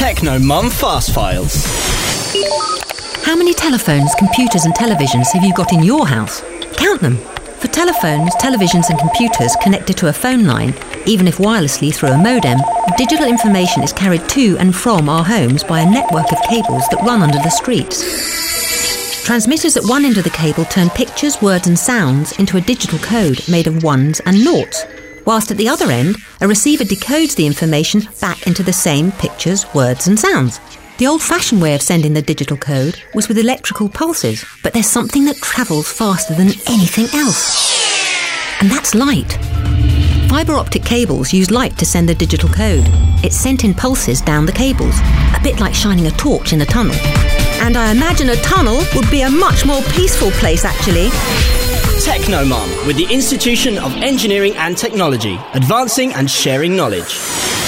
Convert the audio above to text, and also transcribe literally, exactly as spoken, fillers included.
Techno Mum Fast Files. How many telephones, computers and televisions have you got in your house? Count them. For telephones, televisions and computers connected to a phone line, even if wirelessly through a modem, digital information is carried to and from our homes by a network of cables that run under the streets. Transmitters at one end of the cable turn pictures, words and sounds into a digital code made of ones and noughts, whilst at the other end, a receiver decodes the information back into the same pictures, words and sounds. The old-fashioned way of sending the digital code was with electrical pulses, but there's something that travels faster than anything else, and that's light. Fibre optic cables use light to send the digital code. It's sent in pulses down the cables, a bit like shining a torch in a tunnel. And I imagine a tunnel would be a much more peaceful place, actually. Techno Mum with the Institution of Engineering and Technology, advancing and sharing knowledge.